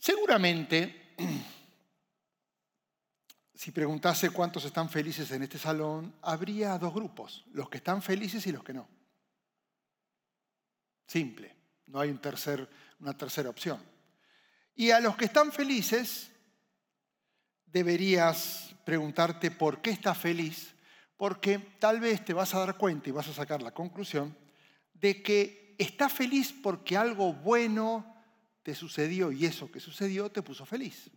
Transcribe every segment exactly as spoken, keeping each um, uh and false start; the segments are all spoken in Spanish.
Seguramente, si preguntase cuántos están felices en este salón, habría dos grupos, los que están felices y los que no. Simple, no hay un tercer, una tercera opción. Y a los que están felices, deberías preguntarte por qué estás feliz, porque tal vez te vas a dar cuenta y vas a sacar la conclusión de que estás feliz porque algo bueno te sucedió y eso que sucedió te puso feliz.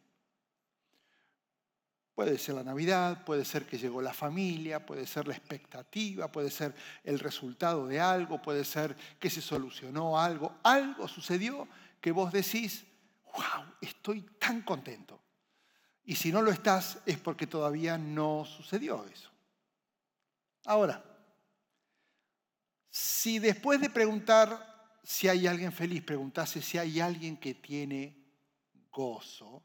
Puede ser la Navidad, puede ser que llegó la familia, puede ser la expectativa, puede ser el resultado de algo, puede ser que se solucionó algo. Algo sucedió que vos decís, wow, estoy tan contento. Y si no lo estás es porque todavía no sucedió eso. Ahora, si después de preguntar si hay alguien feliz, preguntase si hay alguien que tiene gozo,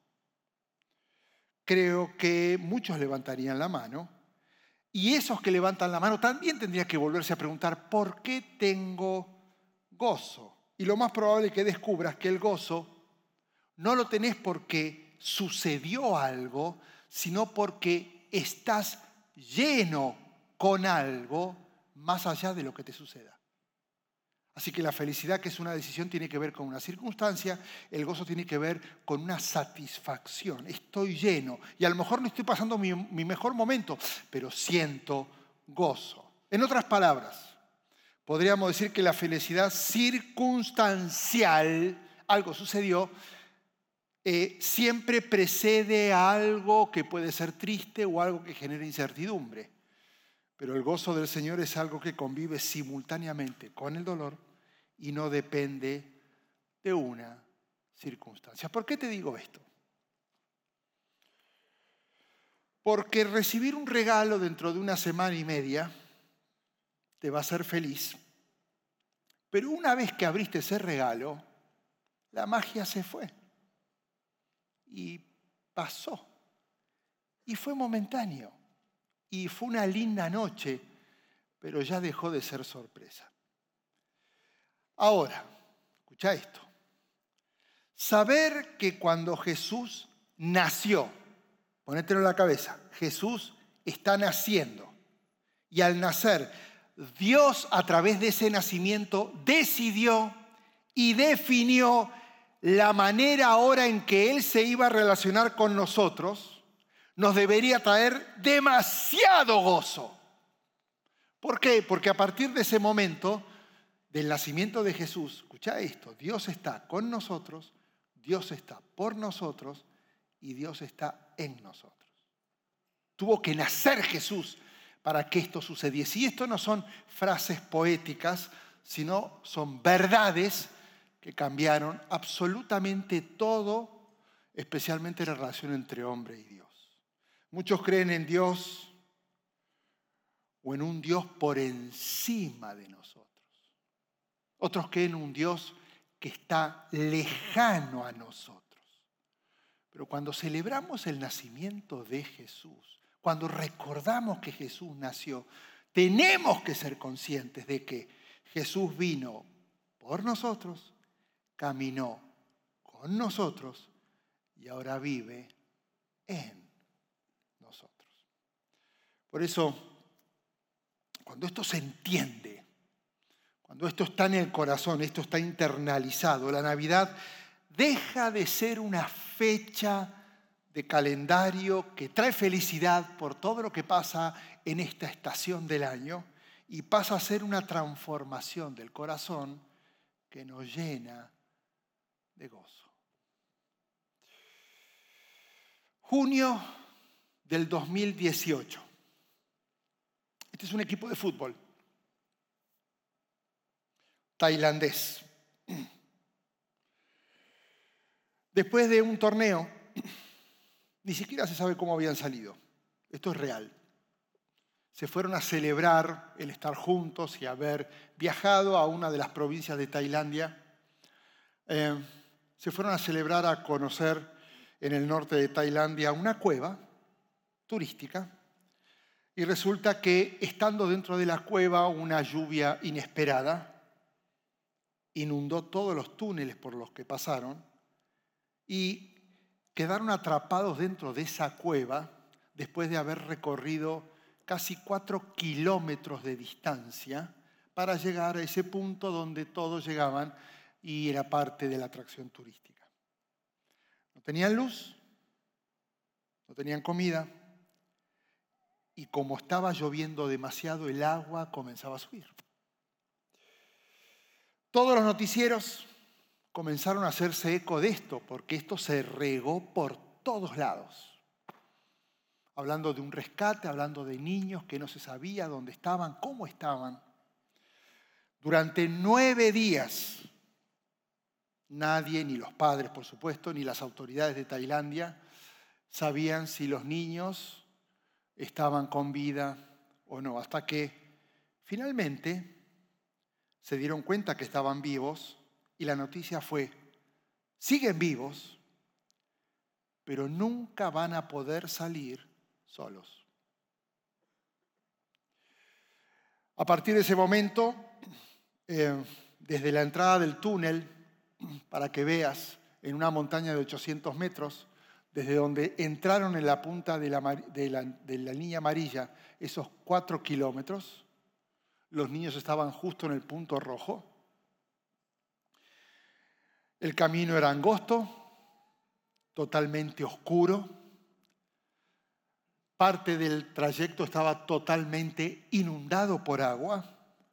creo que muchos levantarían la mano y esos que levantan la mano también tendrían que volverse a preguntar ¿por qué tengo gozo? Y lo más probable es que descubras que el gozo no lo tenés porque sucedió algo, sino porque estás lleno con algo más allá de lo que te suceda. Así que la felicidad, que es una decisión, tiene que ver con una circunstancia, el gozo tiene que ver con una satisfacción. Estoy lleno y a lo mejor no estoy pasando mi, mi mejor momento, pero siento gozo. En otras palabras, podríamos decir que la felicidad circunstancial, algo sucedió, eh, siempre precede a algo que puede ser triste o algo que genera incertidumbre. Pero el gozo del Señor es algo que convive simultáneamente con el dolor y no depende de una circunstancia. ¿Por qué te digo esto? Porque recibir un regalo dentro de una semana y media te va a hacer feliz, pero una vez que abriste ese regalo, la magia se fue y pasó y fue momentáneo. Y fue una linda noche, pero ya dejó de ser sorpresa. Ahora, escucha esto. Saber que cuando Jesús nació, ponételo en la cabeza, Jesús está naciendo. Y al nacer, Dios a través de ese nacimiento decidió y definió la manera ahora en que Él se iba a relacionar con nosotros, nos debería traer demasiado gozo. ¿Por qué? Porque a partir de ese momento del nacimiento de Jesús, escucha esto, Dios está con nosotros, Dios está por nosotros y Dios está en nosotros. Tuvo que nacer Jesús para que esto sucediese. Y esto no son frases poéticas, sino son verdades que cambiaron absolutamente todo, especialmente la relación entre hombre y Dios. Muchos creen en Dios o en un Dios por encima de nosotros. Otros creen en un Dios que está lejano a nosotros. Pero cuando celebramos el nacimiento de Jesús, cuando recordamos que Jesús nació, tenemos que ser conscientes de que Jesús vino por nosotros, caminó con nosotros y ahora vive en nosotros. Por eso, cuando esto se entiende, cuando esto está en el corazón, esto está internalizado, la Navidad deja de ser una fecha de calendario que trae felicidad por todo lo que pasa en esta estación del año y pasa a ser una transformación del corazón que nos llena de gozo. Junio del dos mil dieciocho. Este es un equipo de fútbol tailandés. Después de un torneo, ni siquiera se sabe cómo habían salido. Esto es real. Se fueron a celebrar el estar juntos y haber viajado a una de las provincias de Tailandia. Eh, se fueron a celebrar, a conocer en el norte de Tailandia una cueva turística. Y resulta que estando dentro de la cueva, una lluvia inesperada inundó todos los túneles por los que pasaron y quedaron atrapados dentro de esa cueva después de haber recorrido casi cuatro kilómetros de distancia para llegar a ese punto donde todos llegaban y era parte de la atracción turística. No tenían luz, no tenían comida y como estaba lloviendo demasiado, el agua comenzaba a subir. Todos los noticieros comenzaron a hacerse eco de esto, porque esto se regó por todos lados. Hablando de un rescate, hablando de niños que no se sabía dónde estaban, cómo estaban. Durante nueve días, nadie, ni los padres, por supuesto, ni las autoridades de Tailandia, sabían si los niños estaban con vida o no, hasta que finalmente se dieron cuenta que estaban vivos y la noticia fue, siguen vivos, pero nunca van a poder salir solos. A partir de ese momento, eh, desde la entrada del túnel, para que veas, en una montaña de ochocientos metros, desde donde entraron en la punta de la, de la, de la línea amarilla, esos cuatro kilómetros, los niños estaban justo en el punto rojo. El camino era angosto, totalmente oscuro. Parte del trayecto estaba totalmente inundado por agua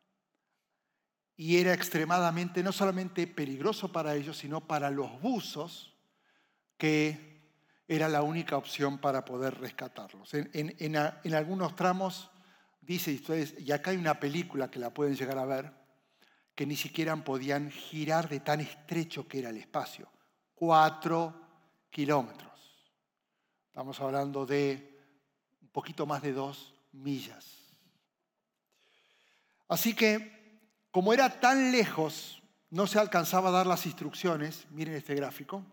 y era extremadamente, no solamente peligroso para ellos, sino para los buzos, que era la única opción para poder rescatarlos. En, en, en, en algunos tramos, dice ustedes, y acá hay una película que la pueden llegar a ver, que ni siquiera podían girar de tan estrecho que era el espacio. Cuatro kilómetros. Estamos hablando de un poquito más de dos millas. Así que, como era tan lejos, no se alcanzaba a dar las instrucciones. Miren este gráfico.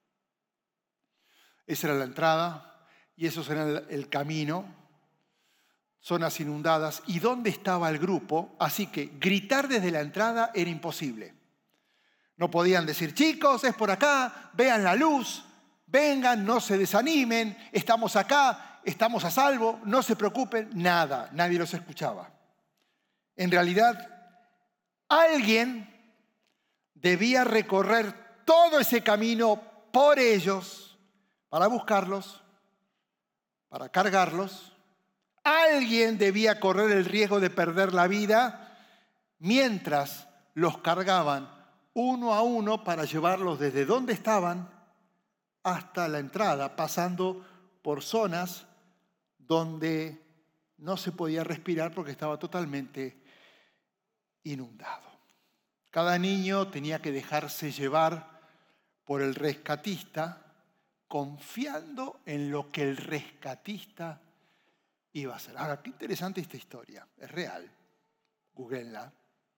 Esa era la entrada y eso era el, el camino. Zonas inundadas. ¿Y dónde estaba el grupo? Así que gritar desde la entrada era imposible. No podían decir, chicos, es por acá, vean la luz, vengan, no se desanimen, estamos acá, estamos a salvo, no se preocupen, nada, nadie los escuchaba. En realidad, alguien debía recorrer todo ese camino por ellos para buscarlos, para cargarlos. Alguien debía correr el riesgo de perder la vida mientras los cargaban uno a uno para llevarlos desde donde estaban hasta la entrada, pasando por zonas donde no se podía respirar porque estaba totalmente inundado. Cada niño tenía que dejarse llevar por el rescatista, confiando en lo que el rescatista iba a hacer. Ahora, qué interesante esta historia. Es real. Googleenla.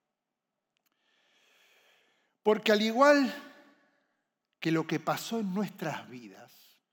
Porque al igual que lo que pasó en nuestras vidas,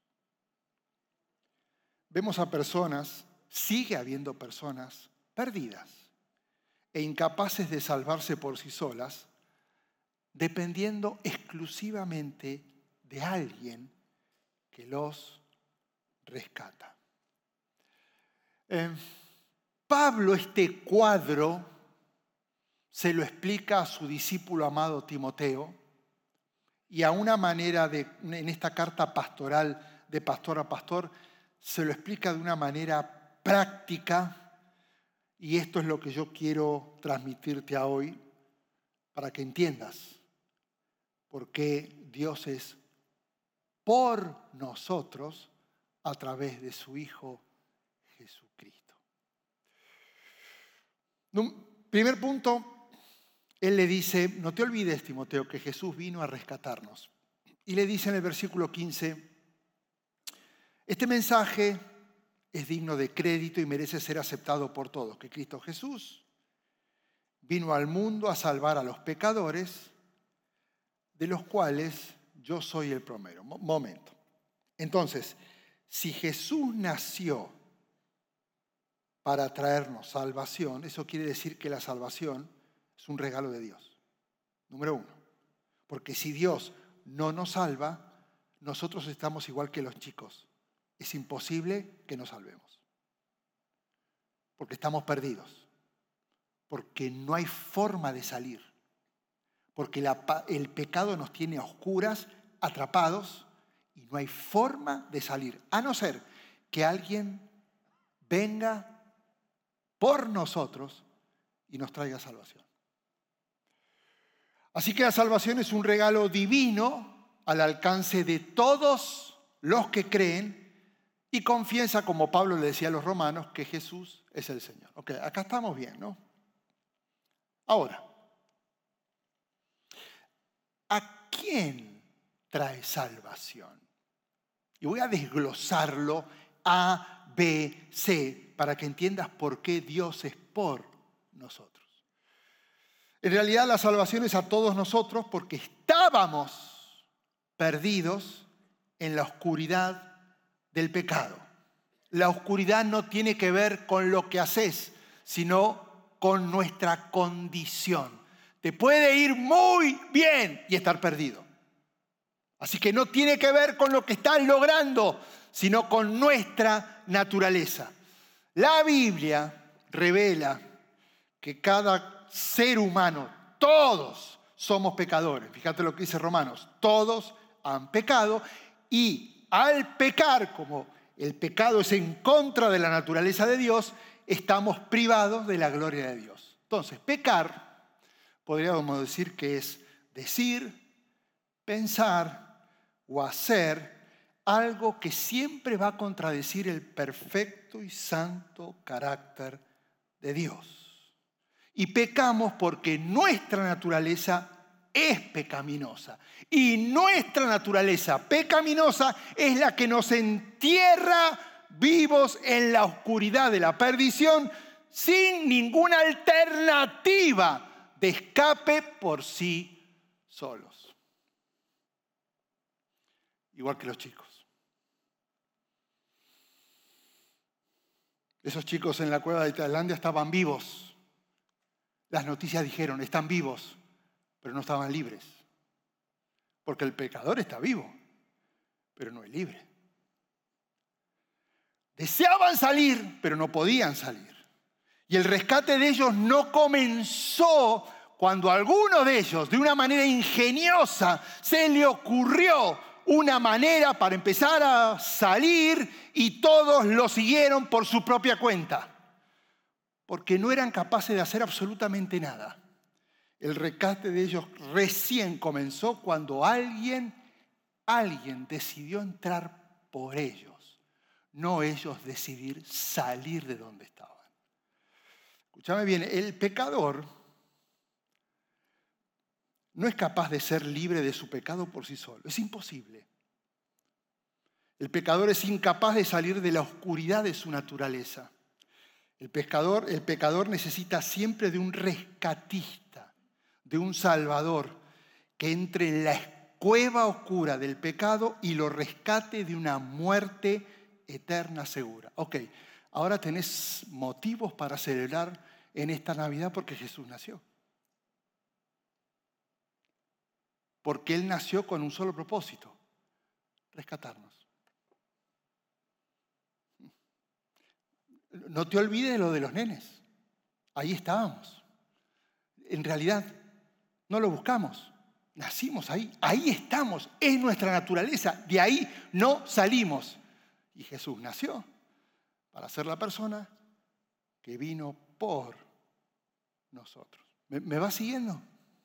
vemos a personas, sigue habiendo personas perdidas e incapaces de salvarse por sí solas, dependiendo exclusivamente de alguien que los rescata. Eh, Pablo este cuadro se lo explica a su discípulo amado Timoteo y a una manera de, en esta carta pastoral de pastor a pastor, se lo explica de una manera práctica y esto es lo que yo quiero transmitirte a hoy para que entiendas por qué Dios es por nosotros a través de su Hijo Jesucristo. Primer punto, él le dice, no te olvides, Timoteo, que Jesús vino a rescatarnos. Y le dice en el versículo quince, este mensaje es digno de crédito y merece ser aceptado por todos, que Cristo Jesús vino al mundo a salvar a los pecadores, de los cuales yo soy el primero. Momento. Entonces, si Jesús nació para traernos salvación, eso quiere decir que la salvación es un regalo de Dios. Número uno. Porque si Dios no nos salva, nosotros estamos igual que los chicos. Es imposible que nos salvemos. Porque estamos perdidos. Porque no hay forma de salir. Porque la, el pecado nos tiene a oscuras, atrapados, y no hay forma de salir. A no ser que alguien venga por nosotros y nos traiga salvación. Así que la salvación es un regalo divino al alcance de todos los que creen y confiesa, como Pablo le decía a los romanos, que Jesús es el Señor. Ok, acá estamos bien, ¿no? Ahora, ¿a quién trae salvación? Y voy a desglosarlo A, B, C, para que entiendas por qué Dios es por nosotros. En realidad la salvación es a todos nosotros porque estábamos perdidos en la oscuridad del pecado. La oscuridad no tiene que ver con lo que haces, sino con nuestra condición. Te puede ir muy bien y estar perdido. Así que no tiene que ver con lo que estás logrando, sino con nuestra naturaleza. La Biblia revela que cada ser humano, todos somos pecadores. Fíjate lo que dice Romanos. Todos han pecado y al pecar, como el pecado es en contra de la naturaleza de Dios, estamos privados de la gloria de Dios. Entonces, pecar, podríamos decir que es decir, pensar o hacer algo que siempre va a contradecir el perfecto y santo carácter de Dios. Y pecamos porque nuestra naturaleza es pecaminosa. Y nuestra naturaleza pecaminosa es la que nos entierra vivos en la oscuridad de la perdición sin ninguna alternativa de escape por sí solos. Igual que los chicos. Esos chicos en la cueva de Tailandia estaban vivos. Las noticias dijeron, están vivos, pero no estaban libres. Porque el pecador está vivo, pero no es libre. Deseaban salir, pero no podían salir. Y el rescate de ellos no comenzó cuando a alguno de ellos, de una manera ingeniosa, se le ocurrió una manera para empezar a salir y todos lo siguieron por su propia cuenta. Porque no eran capaces de hacer absolutamente nada. El rescate de ellos recién comenzó cuando alguien, alguien decidió entrar por ellos, no ellos decidir salir de donde estaban. Escúchame bien, el pecador no es capaz de ser libre de su pecado por sí solo, es imposible. El pecador es incapaz de salir de la oscuridad de su naturaleza. El pecador, el pecador necesita siempre de un rescatista, de un salvador, que entre en la cueva oscura del pecado y lo rescate de una muerte eterna segura. Ok, ahora tenés motivos para celebrar en esta Navidad porque Jesús nació. Porque Él nació con un solo propósito, rescatarnos. No te olvides de lo de los nenes. Ahí estábamos. En realidad, no lo buscamos. Nacimos ahí. Ahí estamos. Es nuestra naturaleza. De ahí no salimos. Y Jesús nació para ser la persona que vino por nosotros. ¿Me, me va siguiendo?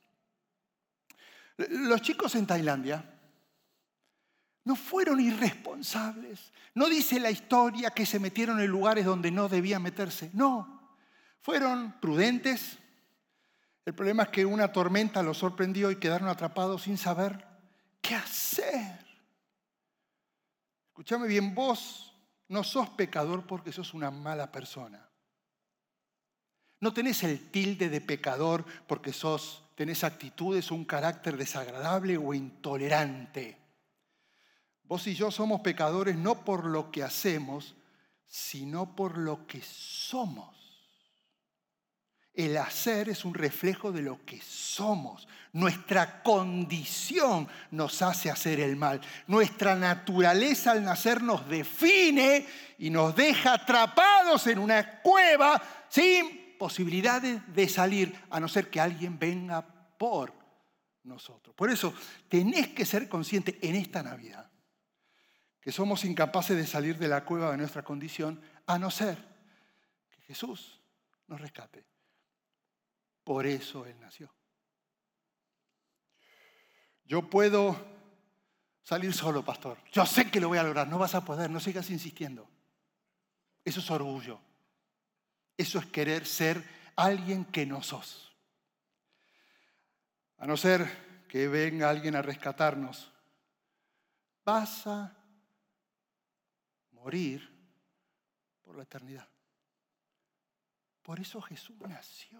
Los chicos en Tailandia no fueron irresponsables. No dice la historia que se metieron en lugares donde no debían meterse. No, fueron prudentes. El problema es que una tormenta los sorprendió y quedaron atrapados sin saber qué hacer. Escúchame bien, vos no sos pecador porque sos una mala persona. No tenés el tilde de pecador porque sos, tenés actitudes o un carácter desagradable o intolerante. Vos y yo somos pecadores no por lo que hacemos, sino por lo que somos. El hacer es un reflejo de lo que somos. Nuestra condición nos hace hacer el mal. Nuestra naturaleza al nacer nos define y nos deja atrapados en una cueva sin posibilidades de salir, a no ser que alguien venga por nosotros. Por eso tenés que ser consciente en esta Navidad que somos incapaces de salir de la cueva de nuestra condición, a no ser que Jesús nos rescate. Por eso Él nació. Yo puedo salir solo, pastor. Yo sé que lo voy a lograr. No vas a poder, no sigas insistiendo. Eso es orgullo. Eso es querer ser alguien que no sos. A no ser que venga alguien a rescatarnos, vas a morir por la eternidad. Por eso Jesús nació.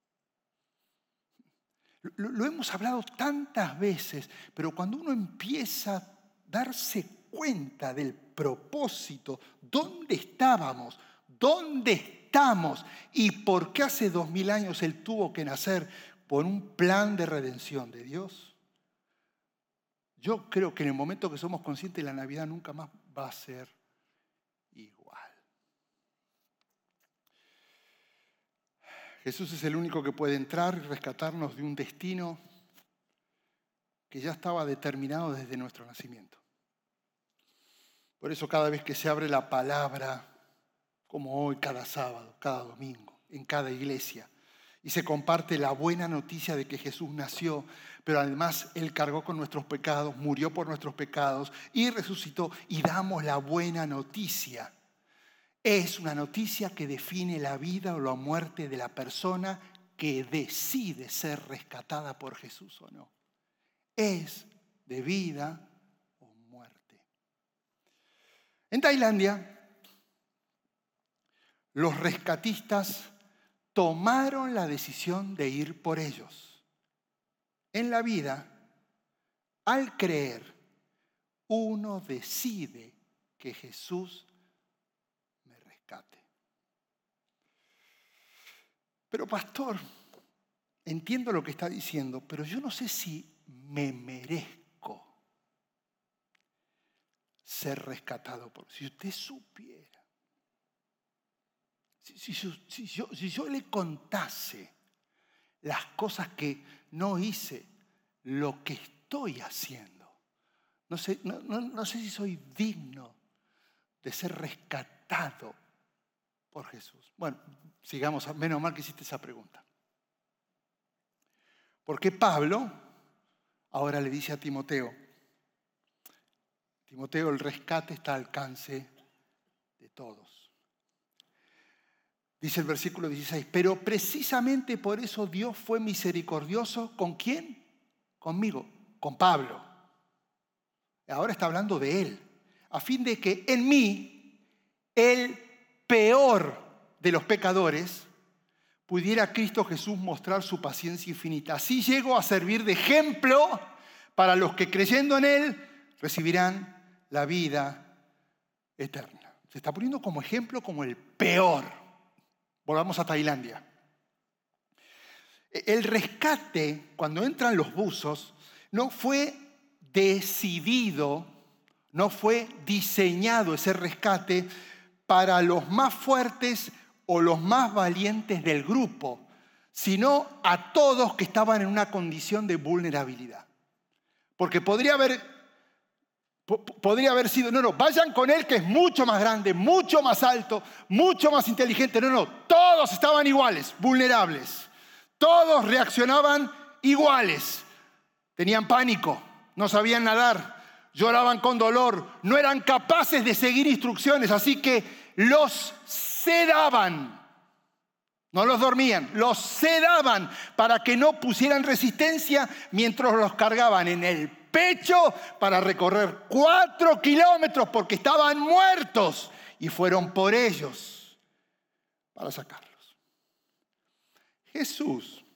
Lo, lo hemos hablado tantas veces, pero cuando uno empieza a darse cuenta del propósito, dónde estábamos, dónde estamos y por qué hace dos mil años Él tuvo que nacer por un plan de redención de Dios, yo creo que en el momento que somos conscientes, la Navidad nunca más va a ser igual. Jesús es el único que puede entrar y rescatarnos de un destino que ya estaba determinado desde nuestro nacimiento. Por eso cada vez que se abre la palabra, como hoy, cada sábado, cada domingo, en cada iglesia, y se comparte la buena noticia de que Jesús nació, pero además Él cargó con nuestros pecados, murió por nuestros pecados y resucitó, y damos la buena noticia. Es una noticia que define la vida o la muerte de la persona que decide ser rescatada por Jesús o no. Es de vida o muerte. En Tailandia, los rescatistas tomaron la decisión de ir por ellos. En la vida, al creer, uno decide que Jesús me rescate. Pero pastor, entiendo lo que está diciendo, pero yo no sé si me merezco ser rescatado por... Si usted supiera, si, si, si, yo, si yo le contase las cosas que no hice, lo que estoy haciendo, no sé, no, no, no sé si soy digno de ser rescatado por Jesús. Bueno, sigamos, menos mal que hiciste esa pregunta. Porque Pablo ahora le dice a Timoteo, Timoteo, el rescate está al alcance de todos. Dice el versículo dieciséis, pero precisamente por eso Dios fue misericordioso. ¿Con quién? Conmigo, con Pablo. Ahora está hablando de él, a fin de que en mí, el peor de los pecadores, pudiera Cristo Jesús mostrar su paciencia infinita. Así llego a servir de ejemplo para los que creyendo en Él recibirán la vida eterna. Se está poniendo como ejemplo como el peor. Volvamos a Tailandia. El rescate, cuando entran los buzos, no fue decidido, no fue diseñado ese rescate para los más fuertes o los más valientes del grupo, sino a todos que estaban en una condición de vulnerabilidad. Porque podría haber, podría haber sido, no, no, vayan con él que es mucho más grande, mucho más alto, mucho más inteligente. No, no, todos estaban iguales, vulnerables. Todos reaccionaban iguales. Tenían pánico, no sabían nadar, lloraban con dolor, no eran capaces de seguir instrucciones, así que los sedaban. No los dormían, los sedaban para que no pusieran resistencia mientras los cargaban en el pecho para recorrer cuatro kilómetros porque estaban muertos y fueron por ellos para sacarlos. Jesús,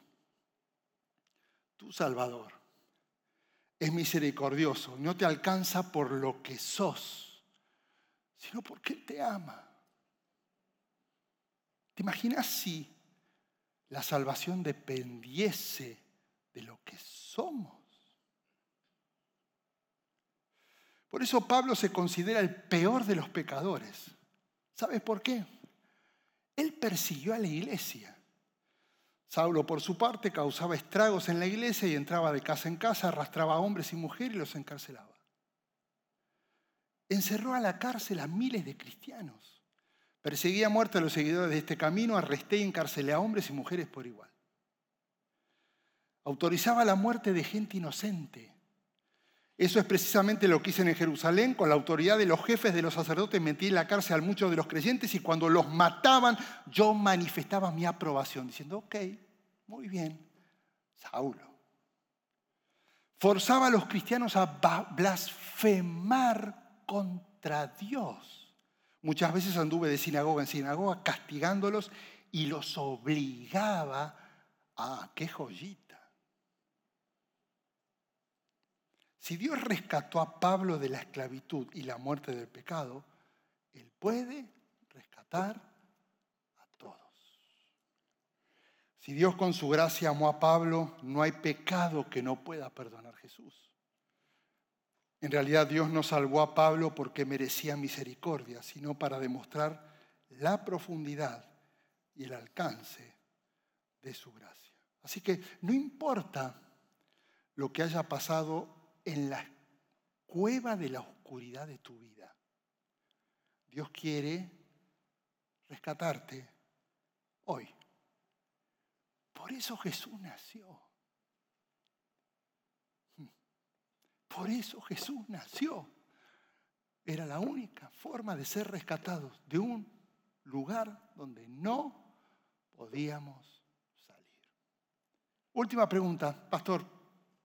tu Salvador, es misericordioso, no te alcanza por lo que sos, sino porque Él te ama. ¿Te imaginas si la salvación dependiese de lo que somos. Por eso Pablo se considera el peor de los pecadores. ¿Sabes por qué? Él persiguió a la iglesia. Saulo, por su parte, causaba estragos en la iglesia y entraba de casa en casa, arrastraba a hombres y mujeres y los encarcelaba. Encerró a la cárcel a miles de cristianos. Perseguía a muerte a los seguidores de este camino, arresté y encarcelé a hombres y mujeres por igual. Autorizaba la muerte de gente inocente. Eso es precisamente lo que hice en Jerusalén. Con la autoridad de los jefes de los sacerdotes metí en la cárcel a muchos de los creyentes y cuando los mataban yo manifestaba mi aprobación diciendo, ok, muy bien, Saulo. Forzaba a los cristianos a blasfemar contra Dios. Muchas veces anduve de sinagoga en sinagoga castigándolos y los obligaba a, qué joyita. Si Dios rescató a Pablo de la esclavitud y la muerte del pecado, Él puede rescatar a todos. Si Dios con su gracia amó a Pablo, no hay pecado que no pueda perdonar Jesús. En realidad Dios no salvó a Pablo porque merecía misericordia, sino para demostrar la profundidad y el alcance de su gracia. Así que no importa lo que haya pasado en la cueva de la oscuridad de tu vida, Dios quiere rescatarte hoy. Por eso Jesús nació. Por eso Jesús nació. Era la única forma de ser rescatados de un lugar donde no podíamos salir. Última pregunta, pastor.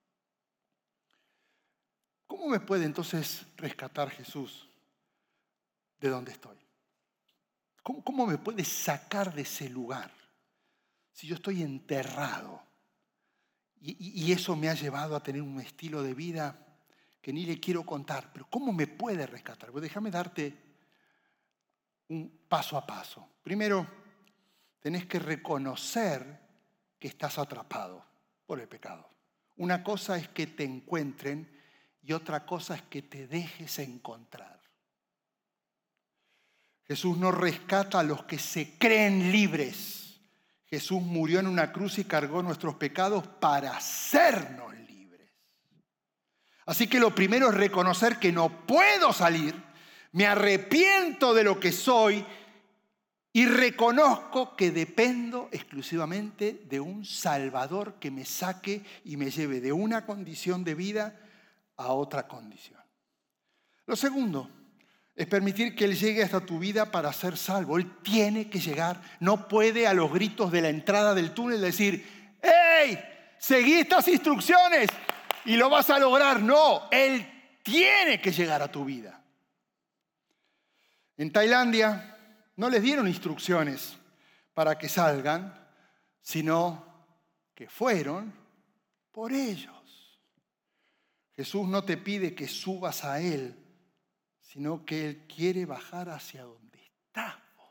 ¿Cómo me puede entonces rescatar Jesús de donde estoy? ¿Cómo, cómo me puede sacar de ese lugar si yo estoy enterrado? Y, y, y eso me ha llevado a tener un estilo de vida que ni le quiero contar. Pero ¿cómo me puede rescatar? Pues déjame darte un paso a paso. Primero, tenés que reconocer que estás atrapado por el pecado. Una cosa es que te encuentren y otra cosa es que te dejes encontrar. Jesús no rescata a los que se creen libres. Jesús murió en una cruz y cargó nuestros pecados para hacernos libres. Así que lo primero es reconocer que no puedo salir, me arrepiento de lo que soy y reconozco que dependo exclusivamente de un Salvador que me saque y me lleve de una condición de vida a otra condición. Lo segundo es permitir que Él llegue hasta tu vida para ser salvo. Él tiene que llegar. No puede a los gritos de la entrada del túnel decir, ¡hey! Seguí estas instrucciones y lo vas a lograr. No, Él tiene que llegar a tu vida. En Tailandia no les dieron instrucciones para que salgan, sino que fueron por ellos. Jesús no te pide que subas a Él, sino que Él quiere bajar hacia donde estás vos.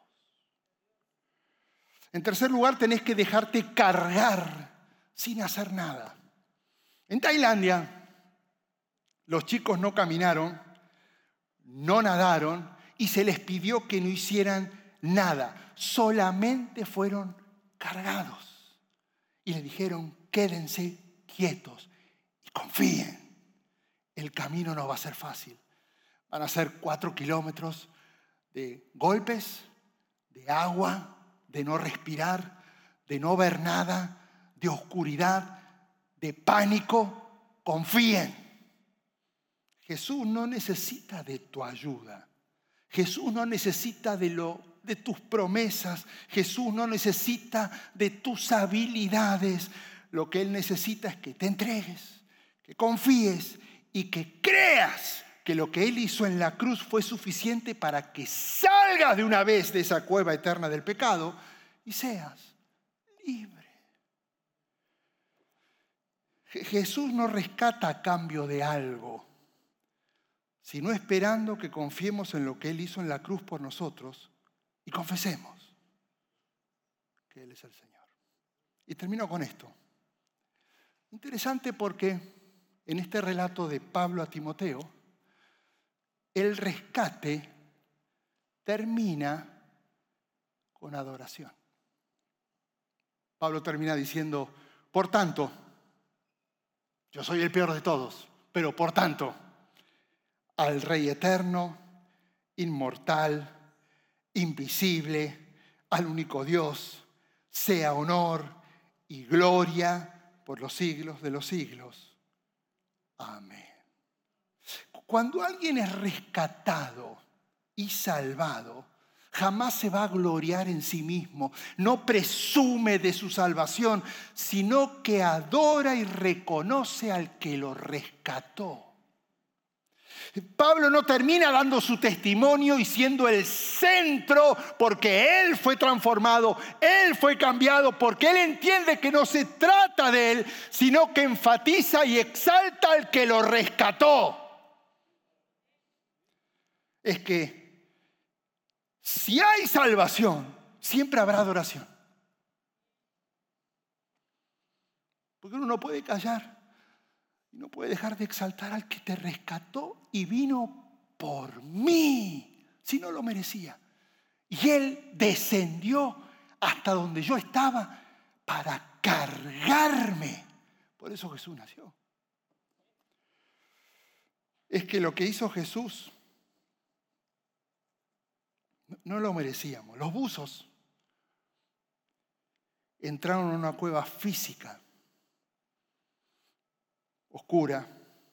En tercer lugar, tenés que dejarte cargar sin hacer nada. En Tailandia, los chicos no caminaron, no nadaron y se les pidió que no hicieran nada. Solamente fueron cargados. Y les dijeron, quédense quietos y confíen. El camino no va a ser fácil. Van a ser cuatro kilómetros de golpes, de agua, de no respirar, de no ver nada, de oscuridad, de pánico. Confíen. Jesús no necesita de tu ayuda. Jesús no necesita de, lo, de tus promesas. Jesús no necesita de tus habilidades. Lo que Él necesita es que te entregues, que confíes y que creas que lo que Él hizo en la cruz fue suficiente para que salgas de una vez de esa cueva eterna del pecado y seas libre. Jesús no rescata a cambio de algo, sino esperando que confiemos en lo que Él hizo en la cruz por nosotros y confesemos que Él es el Señor. Y termino con esto. Interesante porque en este relato de Pablo a Timoteo, el rescate termina con adoración. Pablo termina diciendo, por tanto, yo soy el peor de todos, pero por tanto, al Rey eterno, inmortal, invisible, al único Dios, sea honor y gloria por los siglos de los siglos. Amén. Cuando alguien es rescatado y salvado, jamás se va a gloriar en sí mismo, no presume de su salvación, sino que adora y reconoce al que lo rescató. Pablo no termina dando su testimonio y siendo el centro porque él fue transformado, él fue cambiado, porque él entiende que no se trata de él, sino que enfatiza y exalta al que lo rescató. Es que si hay salvación, siempre habrá adoración. Porque uno no puede callar. No puede dejar de exaltar al que te rescató y vino por mí, si no lo merecía. Y Él descendió hasta donde yo estaba para cargarme. Por eso Jesús nació. Es que lo que hizo Jesús no lo merecíamos. Los buzos entraron en una cueva física oscura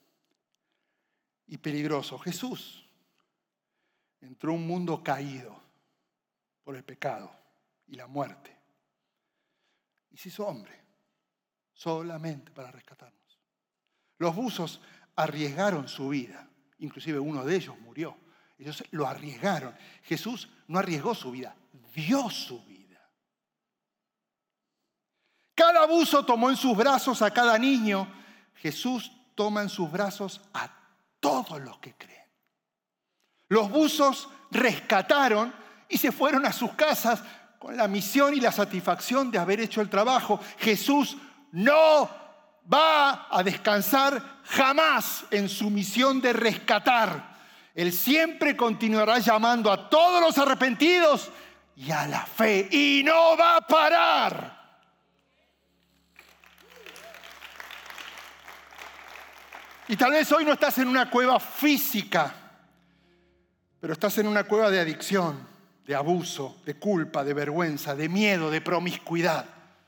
y peligroso. Jesús entró a un mundo caído por el pecado y la muerte y se hizo hombre solamente para rescatarnos. Los buzos arriesgaron su vida, inclusive uno de ellos murió. Ellos lo arriesgaron. Jesús no arriesgó su vida, dio su vida. Cada buzo tomó en sus brazos a cada niño. Jesús toma en sus brazos a todos los que creen. Los buzos rescataron y se fueron a sus casas con la misión y la satisfacción de haber hecho el trabajo. Jesús no va a descansar jamás en su misión de rescatar. Él siempre continuará llamando a todos los arrepentidos y a la fe y no va a parar. Y tal vez hoy no estás en una cueva física, pero estás en una cueva de adicción, de abuso, de culpa, de vergüenza, de miedo, de promiscuidad.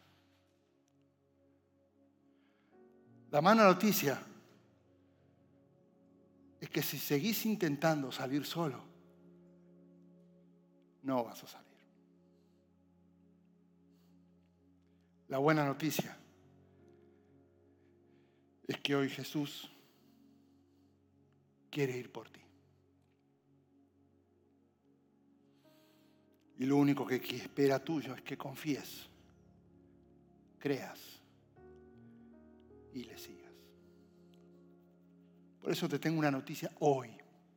La mala noticia es que si seguís intentando salir solo, no vas a salir. La buena noticia es que hoy Jesús quiere ir por ti. Y lo único que espera tuyo es que confíes, creas y le sigas. Por eso te tengo una noticia hoy.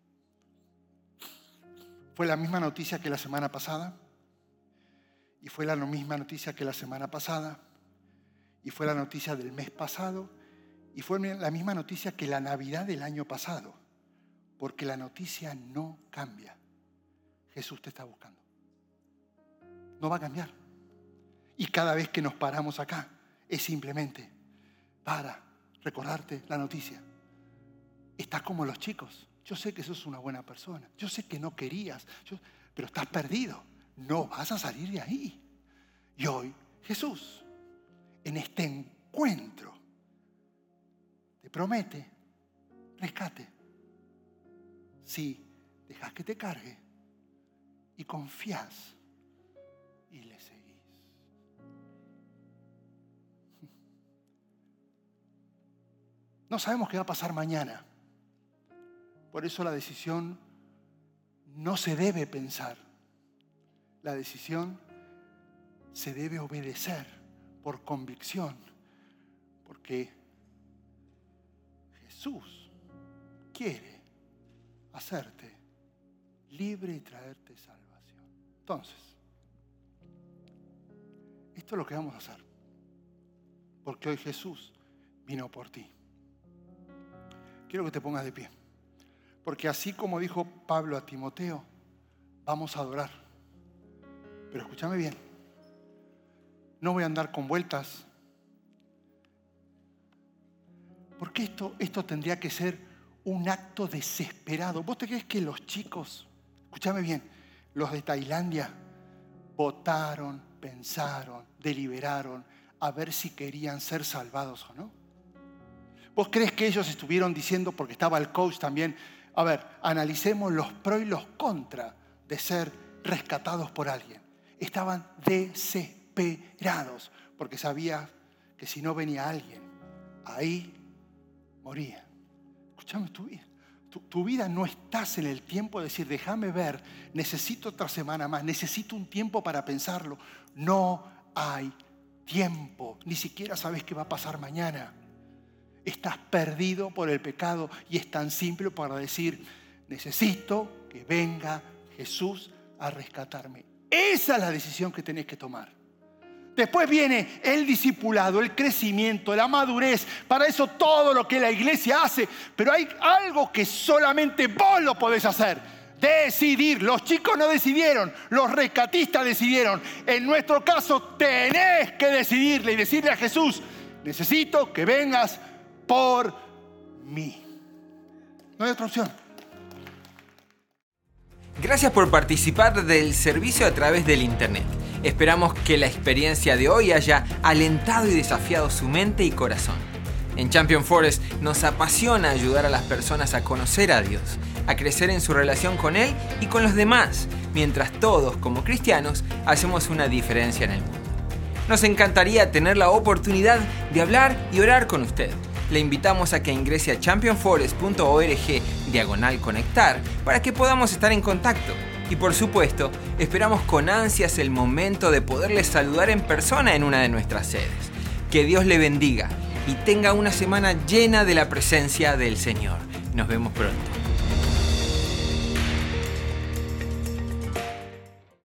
Fue la misma noticia que la semana pasada, y fue la misma noticia que la semana pasada, y fue la noticia del mes pasado, y fue la misma noticia que la Navidad del año pasado. Porque la noticia no cambia. Jesús te está buscando. No va a cambiar. Y cada vez que nos paramos acá, es simplemente para recordarte la noticia. Estás como los chicos. Yo sé que sos una buena persona. Yo sé que no querías. Yo, pero estás perdido. No vas a salir de ahí. Y hoy Jesús, en este encuentro, te promete rescate. Si dejas que te cargue y confías y le seguís. No sabemos qué va a pasar mañana. Por eso la decisión no se debe pensar. La decisión se debe obedecer por convicción. Porque Jesús quiere hacerte libre y traerte salvación. Entonces, esto es lo que vamos a hacer. porque hoy Jesús vino por ti. Quiero que te pongas de pie, porque así como dijo Pablo a Timoteo, vamos a adorar. Pero escúchame bien, no voy a andar con vueltas, porque esto, esto tendría que ser un acto desesperado. ¿Vos te crees que los chicos, escúchame bien, los de Tailandia, votaron, pensaron, deliberaron a ver si querían ser salvados o no? ¿Vos crees que ellos estuvieron diciendo, porque estaba el coach también, a ver, analicemos los pros y los contras de ser rescatados por alguien? Estaban desesperados porque sabían que si no venía alguien, ahí moría. Escúchame, tu vida. Tu, tu vida no estás en el tiempo de decir, déjame ver, necesito otra semana más, necesito un tiempo para pensarlo. No hay tiempo, ni siquiera sabes qué va a pasar mañana. Estás perdido por el pecado y es tan simple para decir, necesito que venga Jesús a rescatarme. Esa es la decisión que tenés que tomar. Después viene el discipulado, el crecimiento, la madurez. Para eso todo lo que la iglesia hace. Pero hay algo que solamente vos lo podés hacer. Decidir. Los chicos no decidieron, los rescatistas decidieron. En nuestro caso tenés que decidirle y decirle a Jesús, necesito que vengas por mí. No hay otra opción. Gracias por participar del servicio a través del internet. Esperamos que la experiencia de hoy haya alentado y desafiado su mente y corazón. En Champion Forest nos apasiona ayudar a las personas a conocer a Dios, a crecer en su relación con Él y con los demás, mientras todos, como cristianos, hacemos una diferencia en el mundo. Nos encantaría tener la oportunidad de hablar y orar con usted. Le invitamos a que ingrese a champion forest punto org diagonal conectar para que podamos estar en contacto. Y por supuesto, esperamos con ansias el momento de poderles saludar en persona en una de nuestras sedes. Que Dios le bendiga y tenga una semana llena de la presencia del Señor. Nos vemos pronto.